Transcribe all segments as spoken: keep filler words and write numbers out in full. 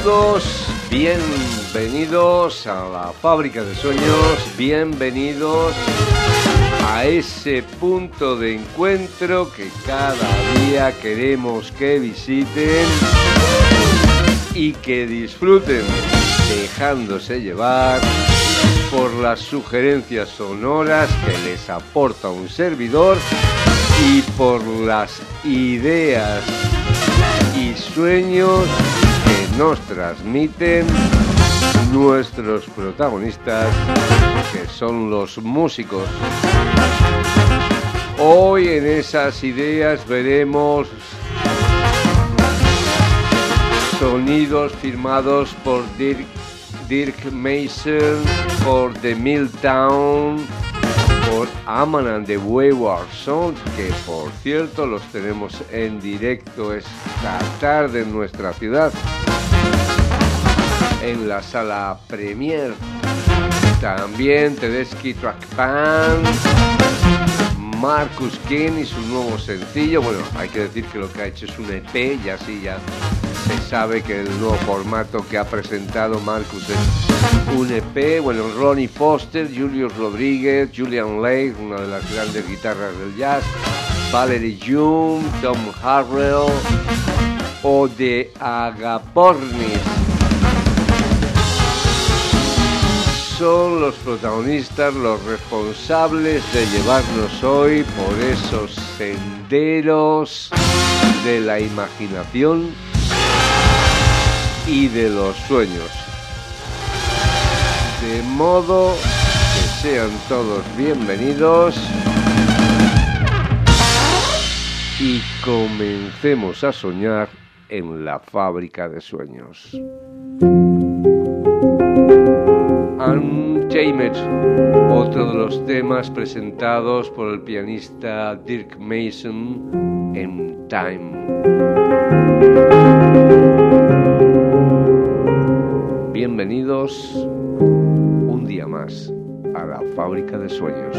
amigos, bienvenidos a la Fábrica de Sueños, bienvenidos a ese punto de encuentro que cada día queremos que visiten y que disfruten, dejándose llevar por las sugerencias sonoras que les aporta un servidor y por las ideas y sueños que nos transmiten nuestros protagonistas, que son los músicos. Hoy en esas ideas veremos sonidos firmados por Dirk, Dirk Mason, por The Milltown, por Aman and the Wayward Sons, que por cierto los tenemos en directo esta tarde en nuestra ciudad, en la sala Premier. También Tedeschi Track Band, Marcus King y su nuevo sencillo. Bueno, hay que decir que lo que ha hecho es un E P y así ya se sabe que el nuevo formato que ha presentado Marcus es un E P. Bueno, Ronnie Foster, Julius Rodríguez, Julian Lake, una de las grandes guitarras del jazz, Valerie Jung, Tom Harrell o The Agapornis son los protagonistas, los responsables de llevarnos hoy por esos senderos de la imaginación y de los sueños. De modo que sean todos bienvenidos y comencemos a soñar en la Fábrica de Sueños. Untamed, otro de los temas presentados por el pianista Dirk Mason en Time. Bienvenidos un día más a la Fábrica de Sueños.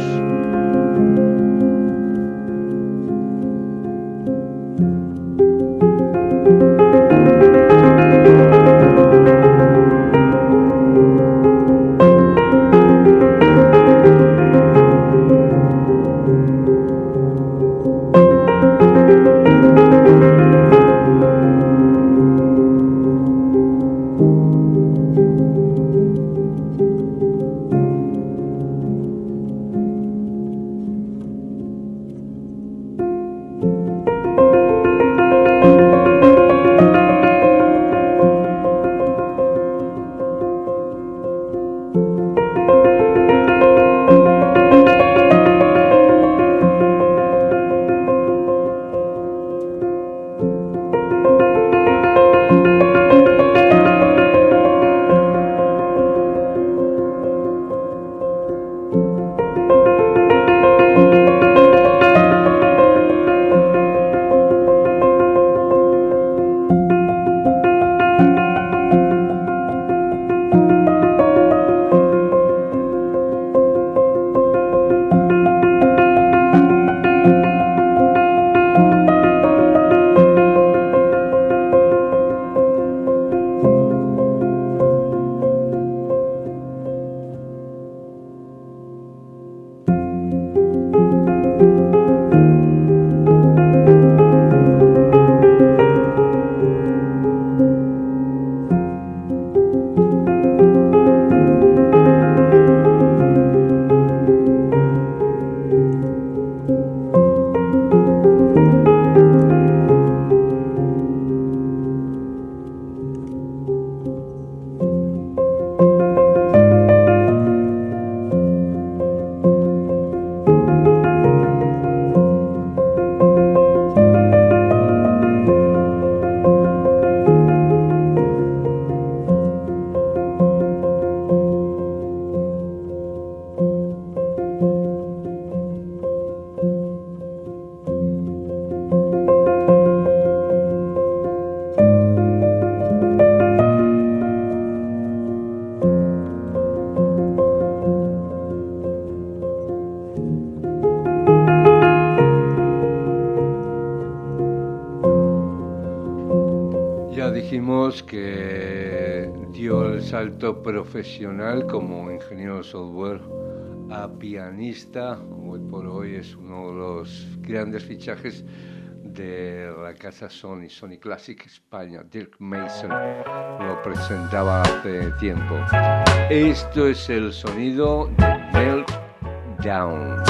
que dio el salto profesional como ingeniero de software a pianista. Hoy por hoy es uno de los grandes fichajes de la casa Sony, Sony Classic España. Dirk Mason lo presentaba hace tiempo. Esto es el sonido de Meltdown.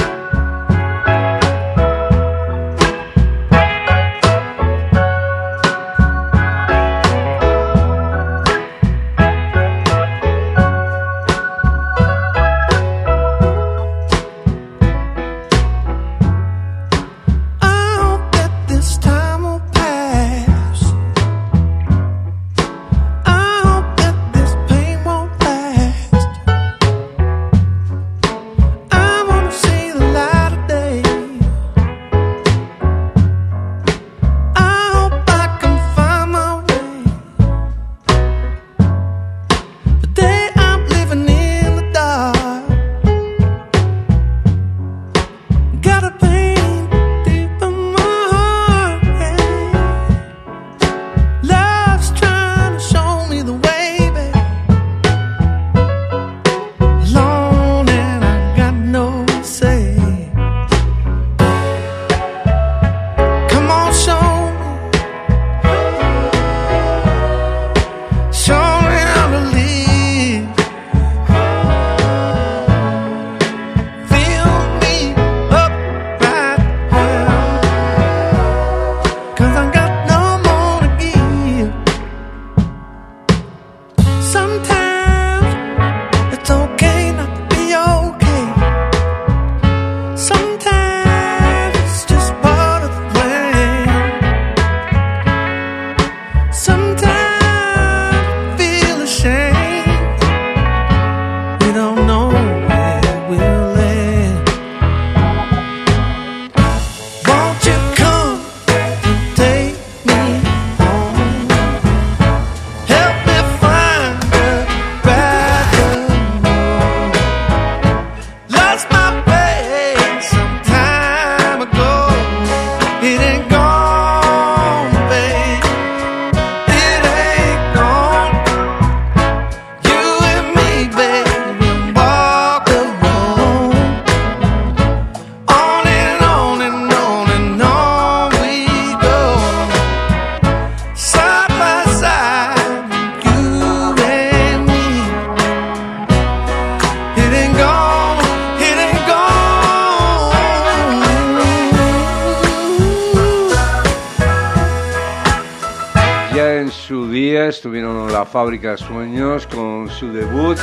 Estuvieron en la Fábrica de Sueños con su debut.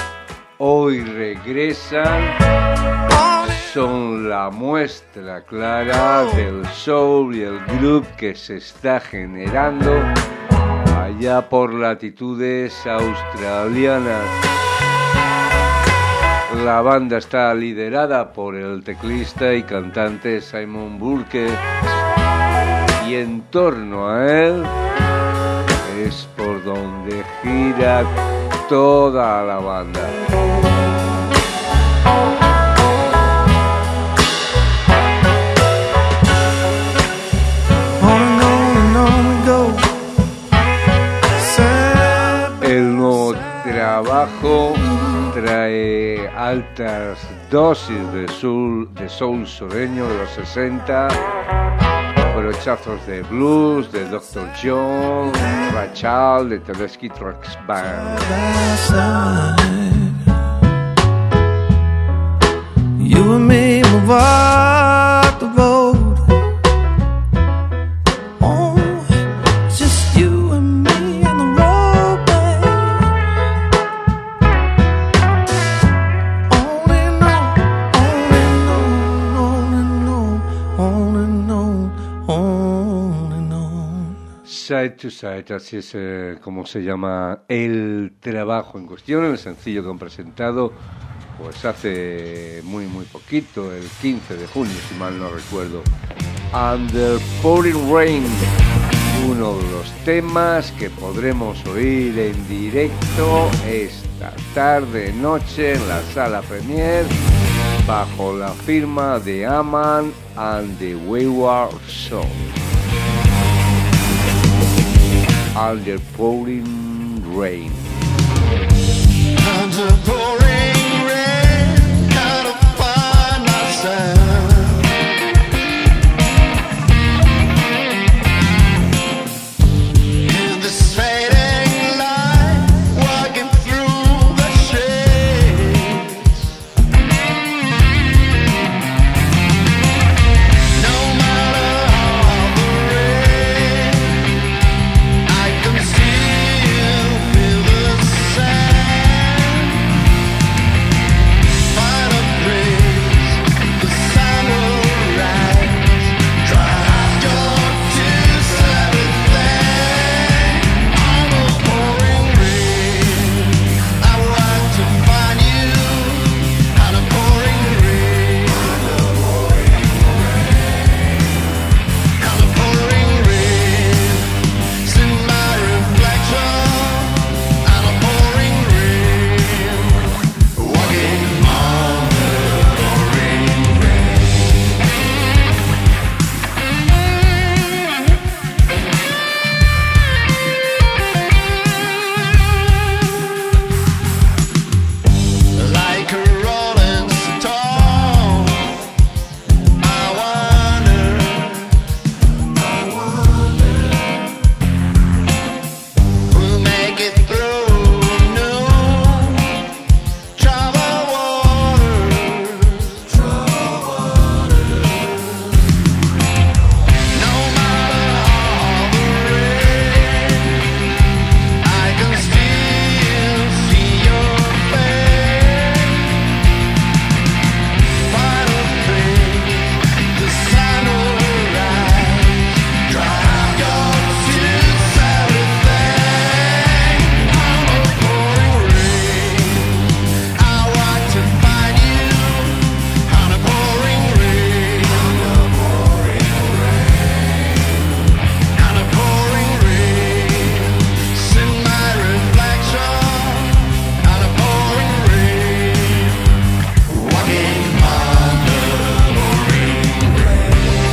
Hoy regresan. Son la muestra clara del soul y el groove que se está generando allá por latitudes australianas. La banda está liderada por el teclista y cantante Simon Burke, y en torno a él es por donde gira toda la banda. El nuevo trabajo trae altas dosis de soul, de soul sureño de los sesenta, brochazos de blues de doctor John, Rachel, de Tedeschi Trucks Band. You and me will walk the road. Oh, just you and me on the road, babe. On and on, on and on, on and on, on and on. Side to Side, así es eh, como se llama el trabajo en cuestión, el sencillo que han presentado pues hace muy muy poquito, el quince de junio, si mal no recuerdo. Under Pouring Rain, uno de los temas que podremos oír en directo esta tarde noche en la sala Premier, bajo la firma de Aman and the Wayward Soul. Under Pouring Rain. Under pouring rain, gotta find myself. In this fading light, walking through the shades. No matter how the rain, I can still feel the sand. Find a place, the sun will rise. Drive your tears everything on the pouring rain. I want to find you on a pouring rain. On a pouring rain. See my reflection on a pouring rain. Walking on the pouring rain. Like a rolling stone, I wonder, I wonder who'll make it through new troubled waters. No matter how the rain, I can still see your face. Find a place, the sun will rise. Drive your tears everything on a pouring rain. I want to find you on a pouring rain. On a pouring rain. On a pouring rain. See my reflection on a pouring rain. Walking on the pouring rain.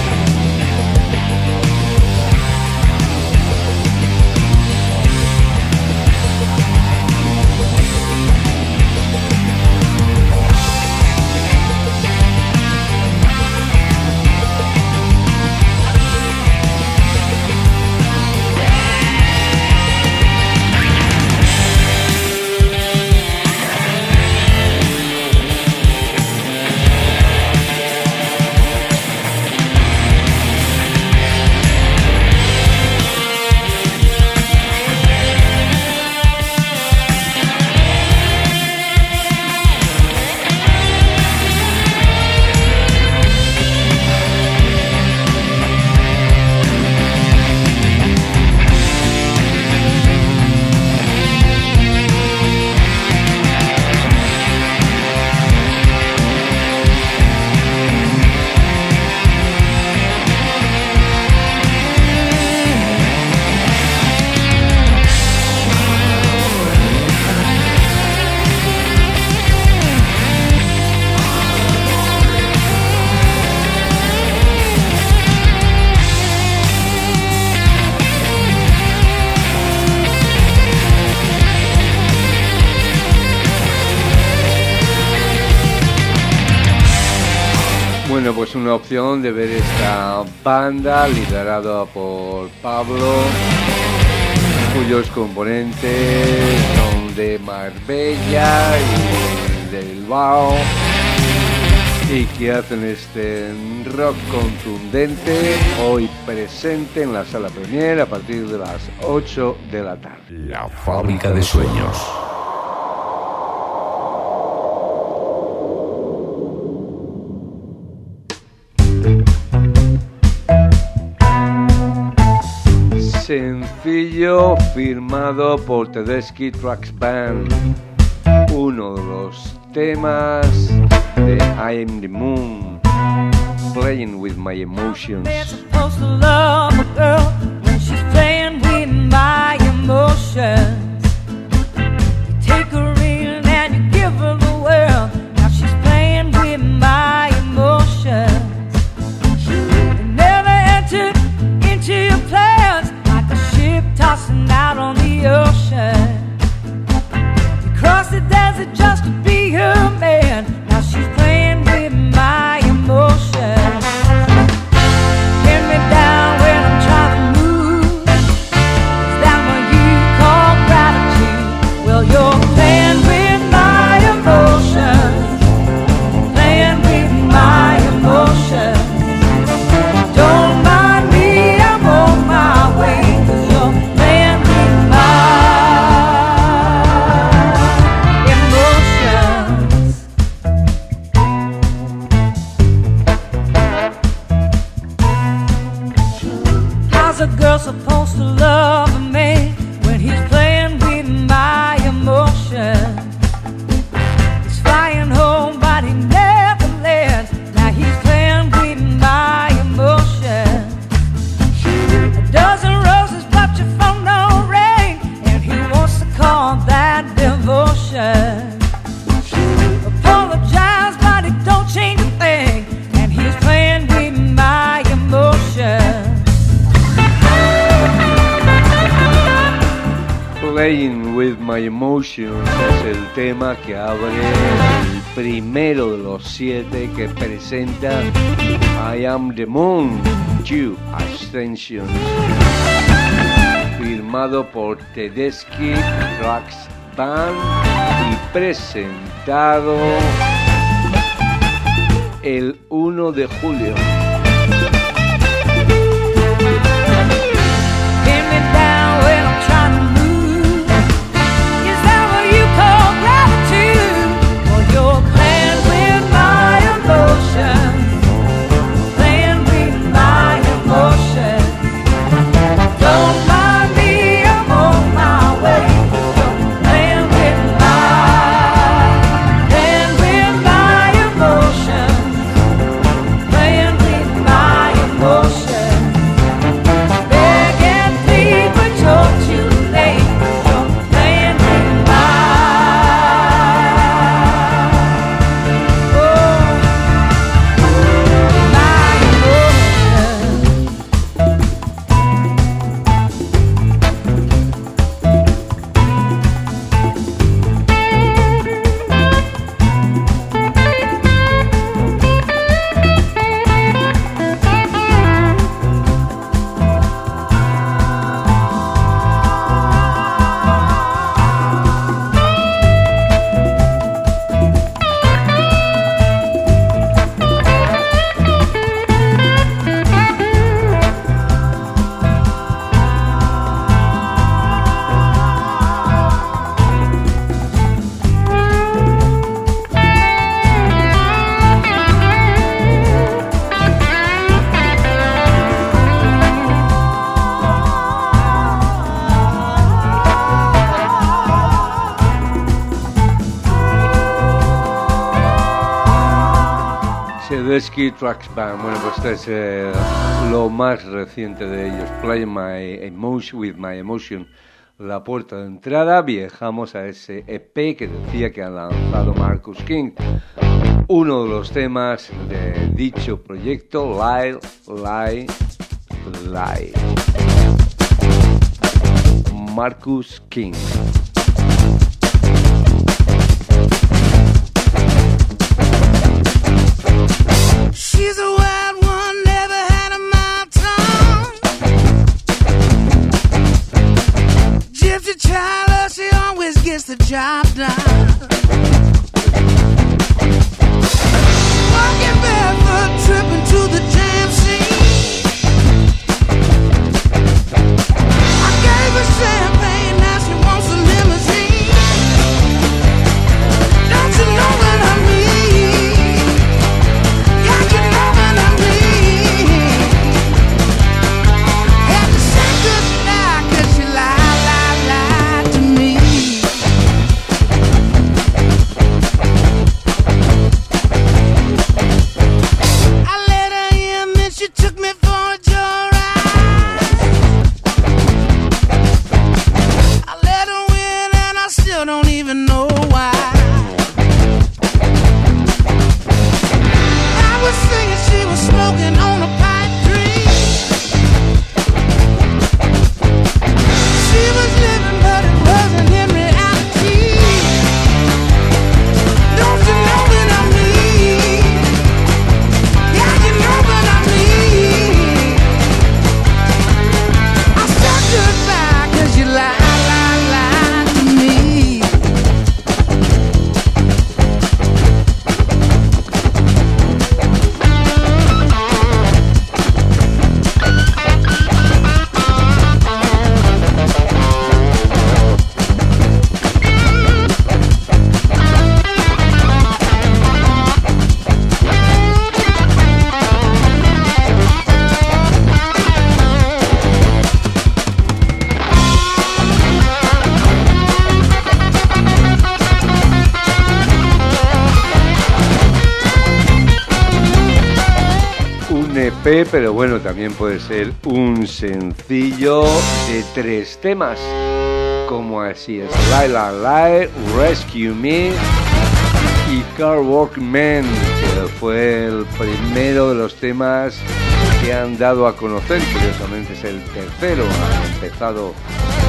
Bueno, pues una opción de ver esta banda liderada por Pablo, cuyos componentes son de Marbella y de Bilbao, y que hacen este rock contundente, hoy presente en la Sala Premier a partir de las ocho de la tarde. La Fábrica de Sueños. Sencillo firmado por Tedeschi Trucks Band, uno de los temas de I Am the Moon, Playing with My Emotions. They're supposed to love a girl when she's playing with my emotions. You take her in and you give her the world. Now she's playing with my emotions. They never entered into your plans like a ship tossing out on the ocean. Playing with My Emotions es el tema que abre el primero de los siete que presenta I Am the Moon, You Ascensions, firmado por Tedeschi Trucks Band y presentado el uno de julio. Tedeschi Trucks Band, bueno, pues este es eh, lo más reciente de ellos, Playing My Emotion with My Emotion, la puerta de entrada. Viajamos a ese E P que decía que ha lanzado Marcus King, uno de los temas de dicho proyecto, Lie, Lie, Lie. Marcus King. She's a wild one, never had a mouth tongue. Gypsy child, she always gets the job done. Walking barefoot, tripping to the jam scene. I gave her champagne, now she wants a limousine. Don't you know what I mean? Pero bueno, también puede ser un sencillo de tres temas, como así es Lie, Lie, Lie, Rescue Me y Car Walk Man, que fue el primero de los temas que han dado a conocer. Curiosamente es el tercero, ha empezado de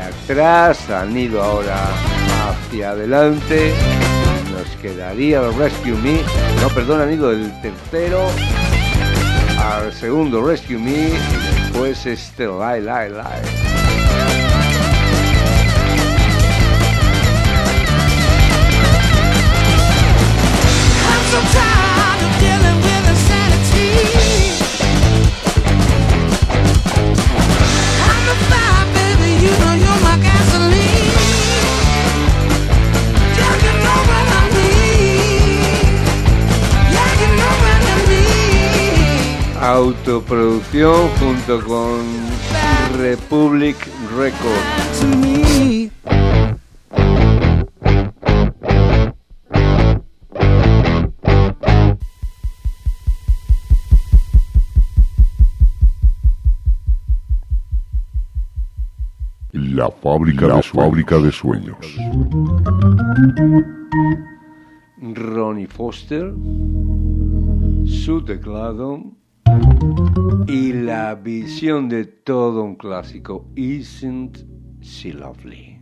atrás, han ido ahora hacia adelante. Nos quedaría el Rescue Me. No, perdón, han ido del tercero al segundo Rescue Me y después este Lie, Lie, Lie. So tired of dealing with insanity. I'm the fire, baby, you know you're my gasoline. Yeah, you know what I mean. Yeah, you know what I mean. Autoproducción junto con Republic Records. To me. La fábrica, la de, fábrica de sueños. Ronnie Foster, su teclado y la visión de todo un clásico, Isn't She Lovely?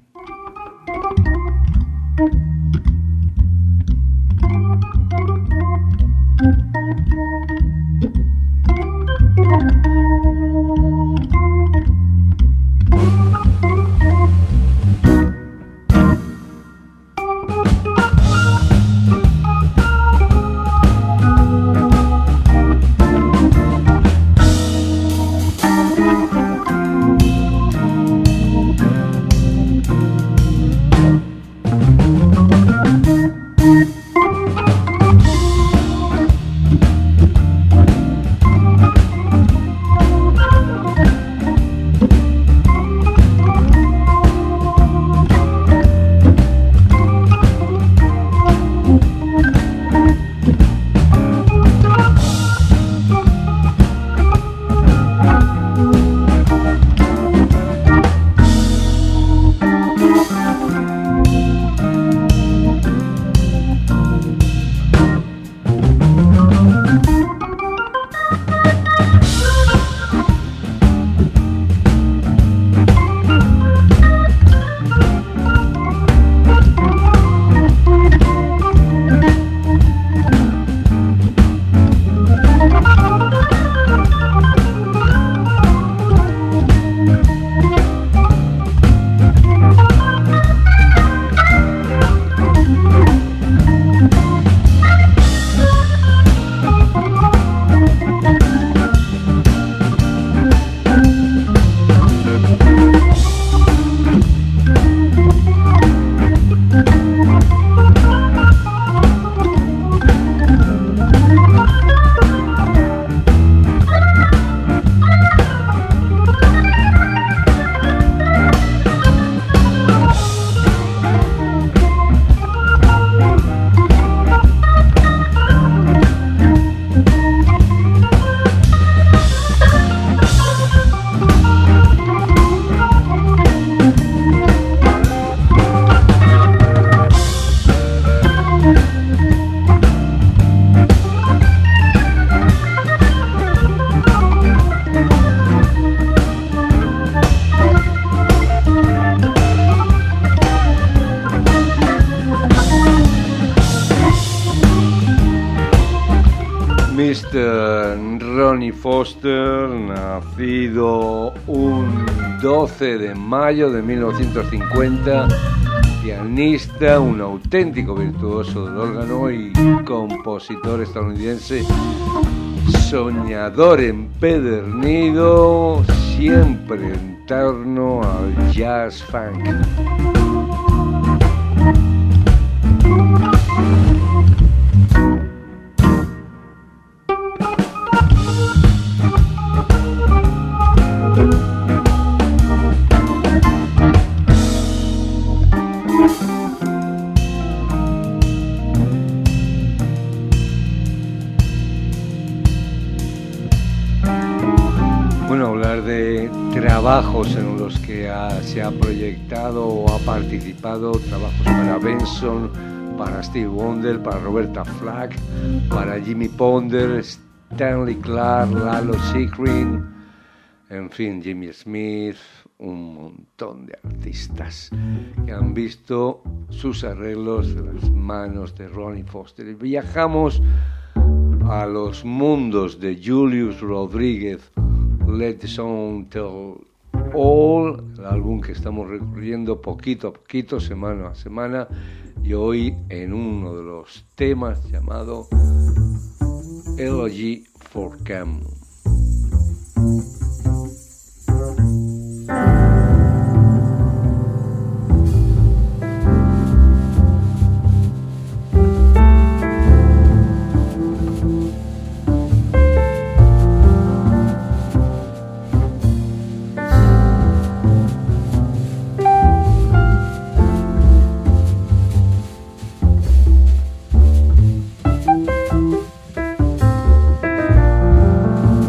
mister Ronnie Foster, nacido un doce de mayo de mil novecientos cincuenta, pianista, un auténtico virtuoso del órgano y compositor estadounidense, soñador empedernido, siempre en torno al jazz funk. Trabajos en los que ha, se ha proyectado o ha participado, trabajos para Benson, para Steve Wonder, para Roberta Flack, para Jimmy Ponder, Stanley Clarke, Lalo Schifrin, en fin, Jimmy Smith, un montón de artistas que han visto sus arreglos de las manos de Ronnie Foster. Y viajamos a los mundos de Julius Rodríguez, Let the Song Tell All, el álbum que estamos recorriendo poquito a poquito, semana a semana, y hoy en uno de los temas llamado Elegy for Cam. Thank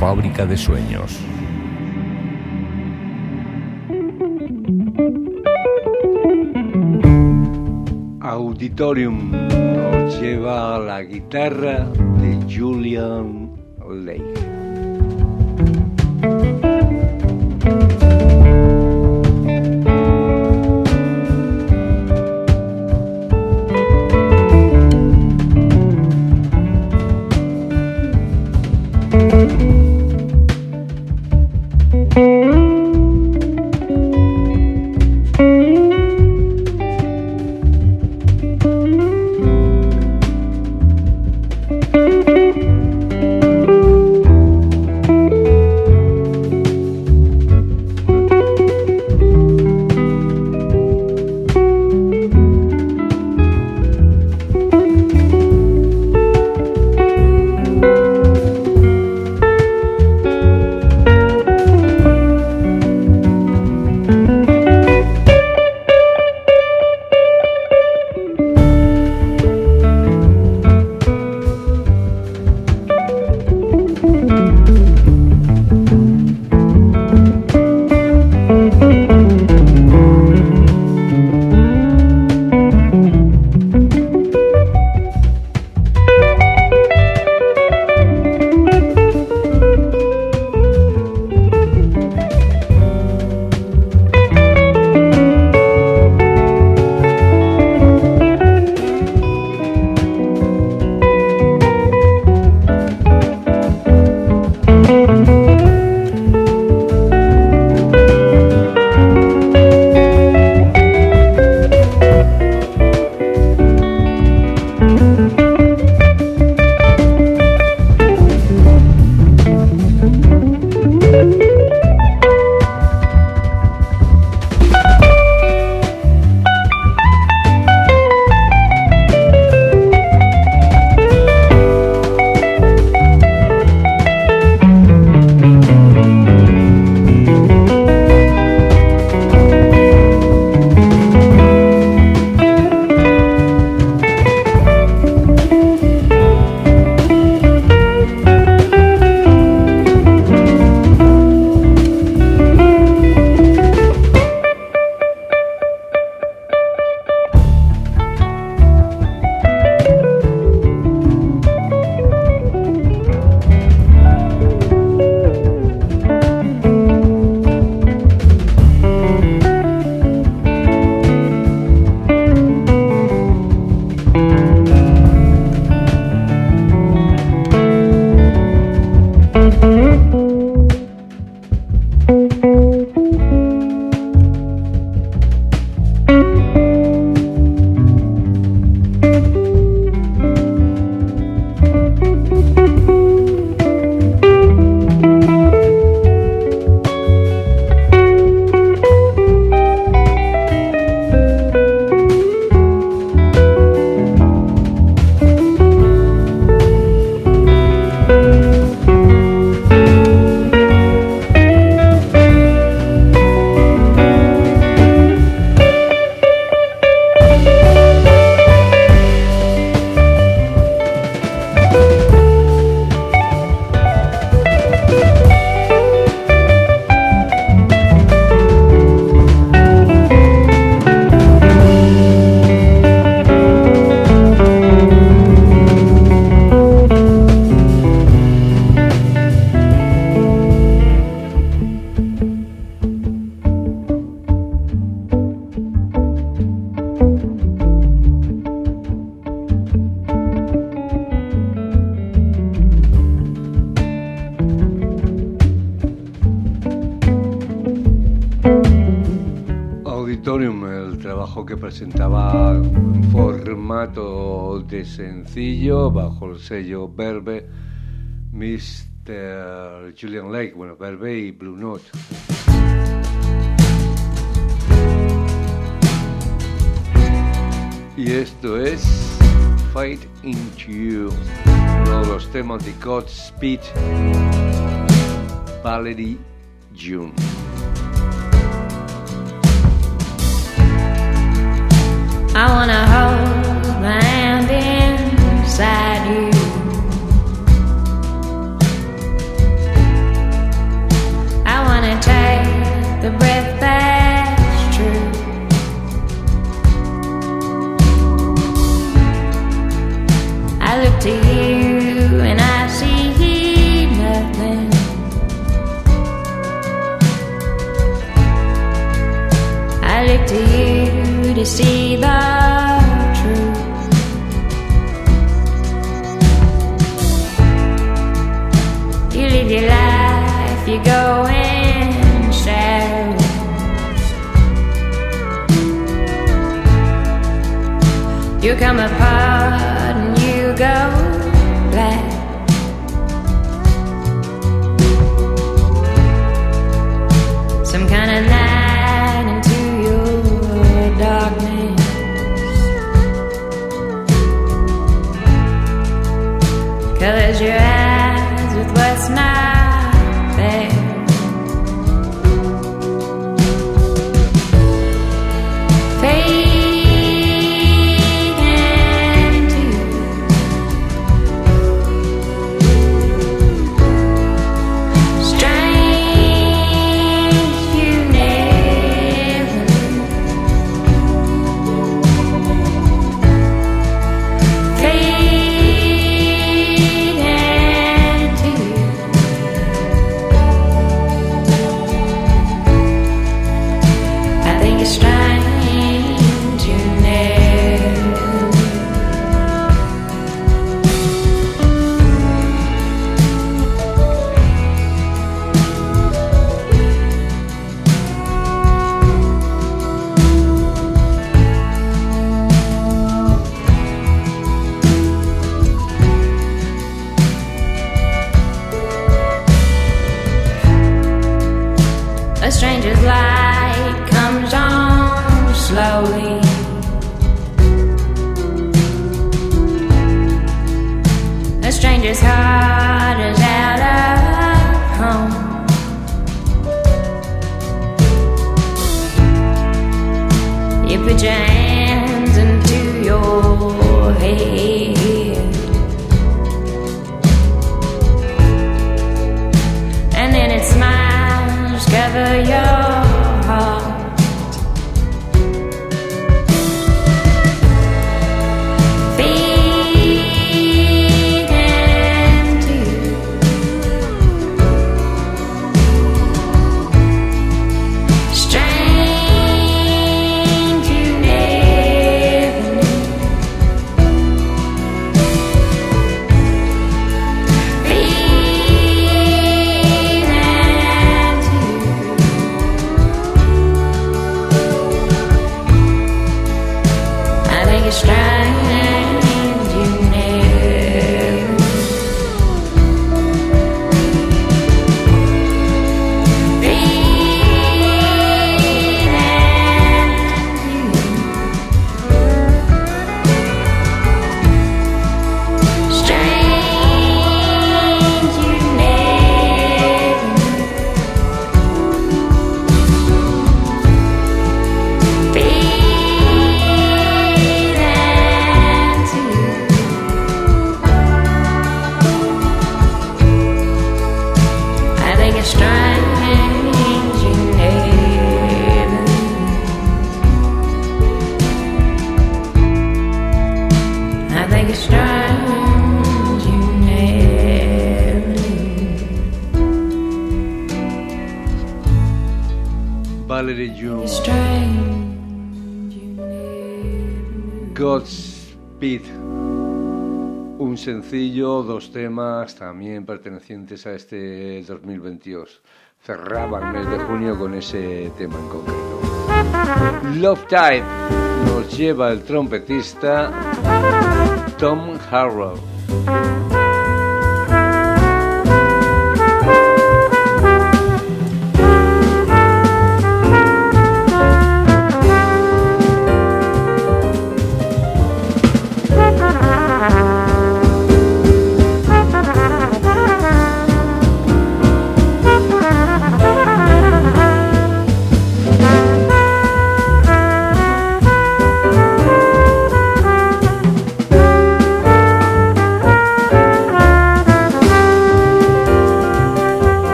fábrica de sueños. Auditorium nos lleva a la guitarra de Julian Lake. Que presentaba en formato de sencillo bajo el sello Verve, mister Julian Lake, bueno, Verve y Blue Note. Y esto es Fight Into You, uno de los temas de Godspeed Valerie June. I wanna hold my hand inside you. you go in shadow. You come apart and you go black. Some kind of light into your darkness. Colors your eyes with what's not there. A stranger's light comes on slowly. A stranger's heart is out of home. You put your hands into your head, and then it smiles, cover your heart. Valerie June, Godspeed, un sencillo, dos temas también pertenecientes a este dos mil veintidós. Cerraba el mes de junio con ese tema en concreto. Love Tide nos lleva el trompetista Tom Harrow. Thank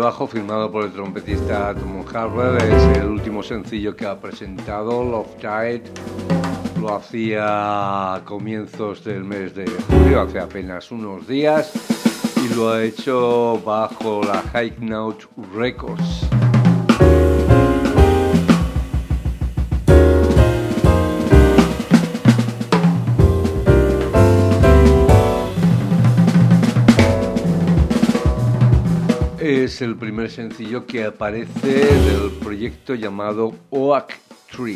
trabajo firmado por el trompetista Tom Harwell. Es el último sencillo que ha presentado, Love Tide. Lo hacía a comienzos del mes de julio, hace apenas unos días, y lo ha hecho bajo la High Note Records. Es el primer sencillo que aparece del proyecto llamado Oak Tree.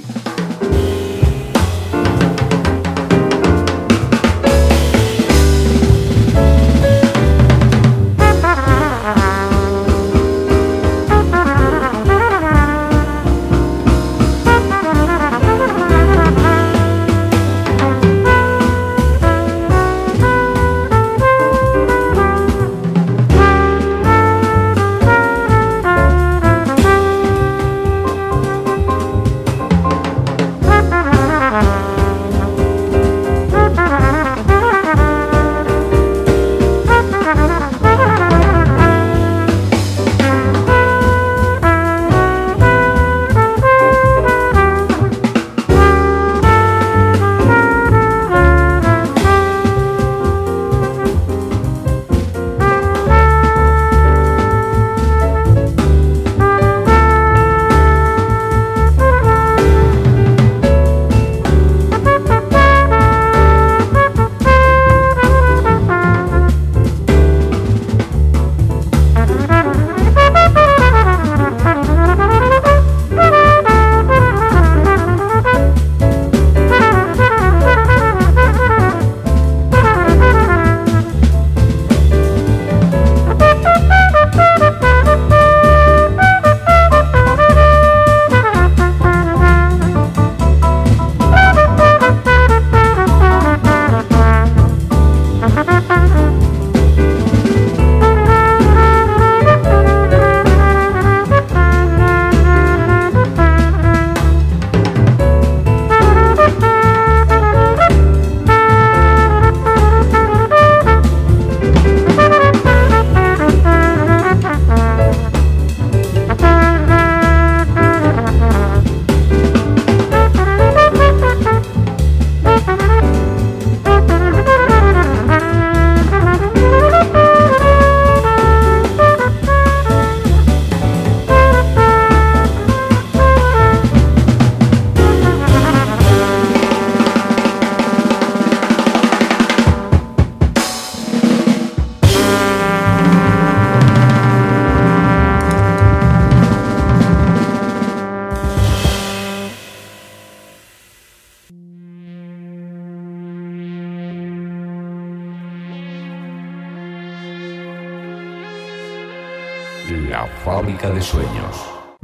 La fábrica de sueños.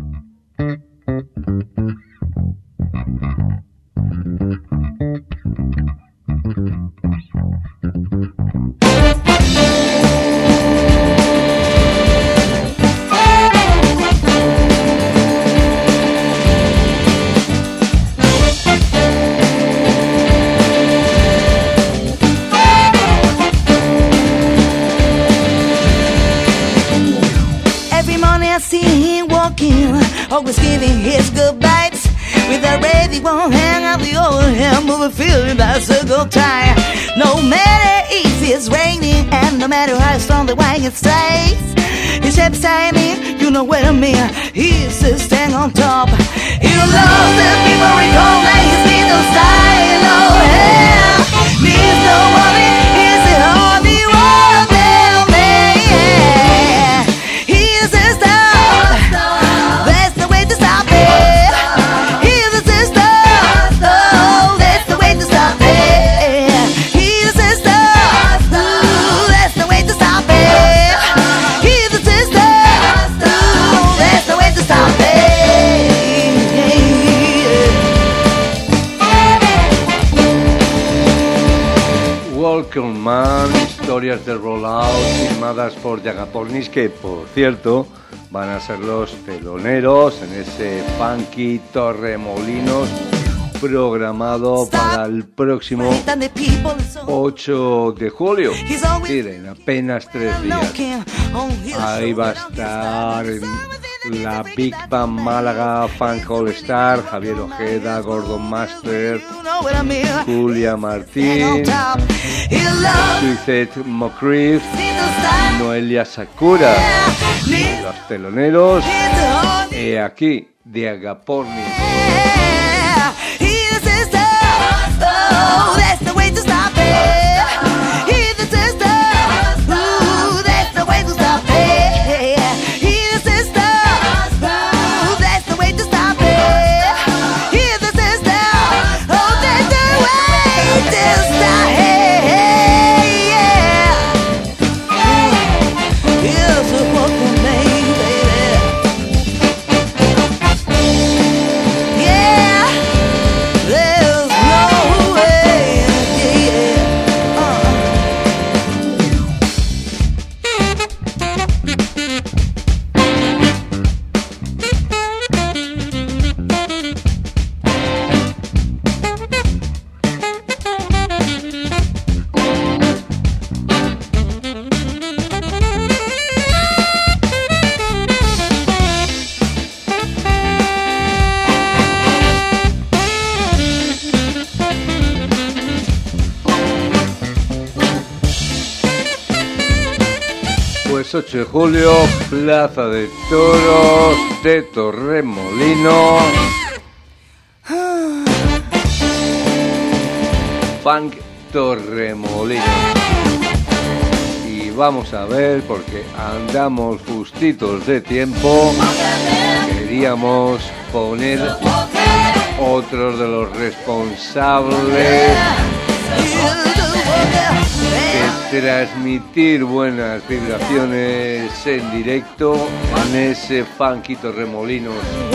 Always giving his goodbyes. With a ready one hand on the other hand, moving feeling that's a good time. No matter if it's raining and no matter how strong the wind it stays, he's right beside me, you know what I mean. He's still standing on top. He loves the people recall that he's been on style. Oh yeah, needs no money, he's the only one down there. Yeah. He's a star. Man, historias de rollout firmadas por Yagapornis, que por cierto van a ser los teloneros en ese funky Torremolinos programado para el próximo ocho de julio, es decir, en apenas tres días. Ahí va a estar en la Big Band Málaga Funk All Star, Javier Ojeda, Gordon Master, Julia Martín, Suicide Moncrief, Noelia Sakura, los teloneros, y aquí de Agaporni. ocho de julio, Plaza de Toros de Torremolinos. Funk Torremolinos. Y vamos a ver, porque andamos justitos de tiempo, queríamos poner otros de los responsables de transmitir buenas vibraciones en directo en ese Funky Torremolinos.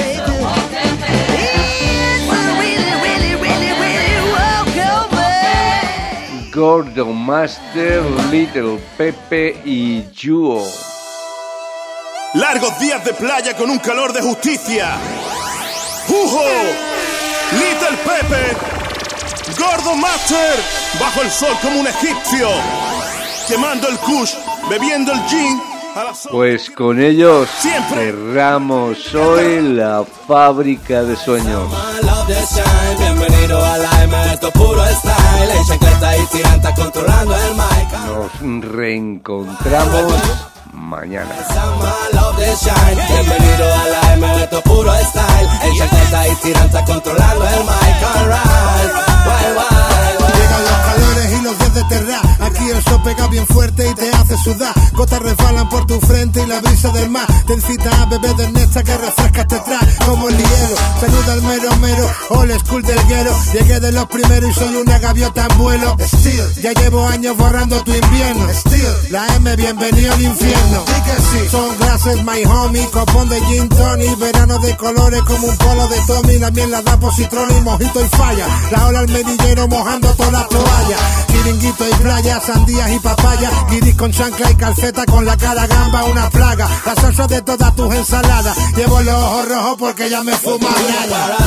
Gordon Master, Little Pepe y Juo. Largos días de playa con un calor de justicia. ¡Jujo! Little Pepe, Gordon Master, bajo el sol como un egipcio, quemando el kush, bebiendo el gin. Pues con ellos cerramos hoy la Fábrica de Sueños. Bienvenido a la M, esto puro style. En chancleta y tiranta controlando el mic. Nos reencontramos mañana. Bienvenido a la M, esto puro style. En chancleta y tiranta controlando el mic. Alright, bye bye. Llegan los calores y los días de terra. Aquí el sol pega bien fuerte y te hace sudar. Gotas resbalan por tu frente y la brisa del mar te incita a beber del néctar que refresca te trae como el hielo. Saluda al mero mero, old school del guero. Llegué de los primeros y soy una gaviota en vuelo. Still, ya llevo años borrando tu invierno. Still, la M, bienvenido al infierno. Sí. Son glasses, my homie, copón de gin tonic, verano de colores como un polo de Tommy. La miel la da positrón y mojito y falla. La ola al medillero mojando toda la toalla. Chiringuito y playa, sandías y papaya. Guiris con chancla y calceta con la cara gamba, una plaga. La salsa de todas tus ensaladas. Llevo los ojos rojos porque ya me fuma nada.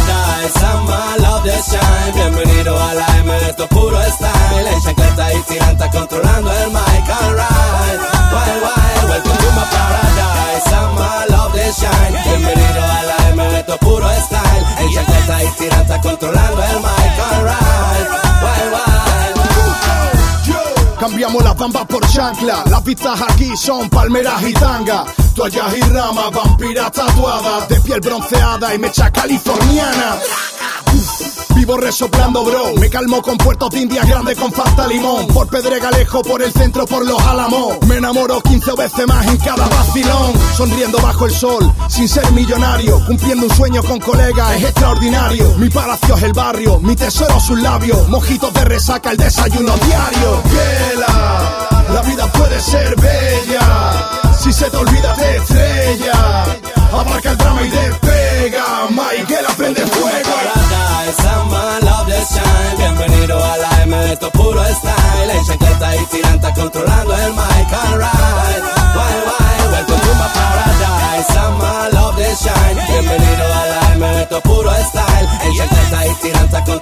Bienvenido a la M, esto puro style. En chancleta y tiranta controlando el mic. Alright, bye bye, welcome to my paradise. Summer love the shine. Bienvenido a la M, esto puro style. En chancleta y tiranta controlando el mic. Alright, bye bye. Cambiamos las bambas por chancla. Las pistas aquí son palmeras y tanga. Toallas y ramas, vampiras tatuadas, de piel bronceada y mecha californiana. Vivo resoplando, bro. Me calmo con puertos de Indias grandes con Fanta limón. Por Pedregalejo, por el centro, por los Álamos. Me enamoro quince veces más en cada vacilón. Sonriendo bajo el sol, sin ser millonario. Cumpliendo un sueño con colegas, es extraordinario. Mi palacio es el barrio, mi tesoro sus labios. Mojitos de resaca, el desayuno diario. Vela, la vida puede ser bella. Si se te olvida te estrella. Abarca el drama y despega. Michael aprende fuego. Summer love the shine. Bienvenido a la M, esto puro style. En chancleta y tiranta controlando el mic. Alright, bye bye, welcome to my paradise. Summer love the shine. Bienvenido a la M, esto puro style. En chancleta y tiranta controlando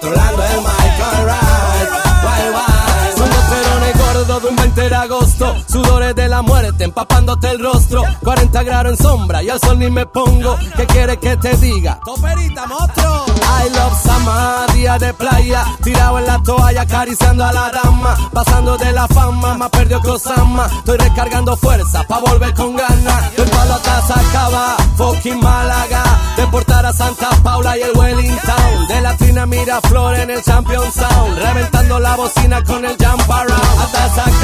sudores de la muerte empapándote el rostro. Cuarenta grados en sombra y al sol ni me pongo. ¿Qué quieres que te diga? Toperita, monstruo. I love summer, día de playa, tirado en la toalla acariciando a la dama. Pasando de la fama, más perdió que Osama. Estoy recargando fuerza pa' volver con ganas. El palo acá se acaba, fucking Málaga. Deportar a Santa Paula y el Wellington. De la Trina Miraflores en el Champion Sound. Reventando la bocina con el jump around. Hasta esa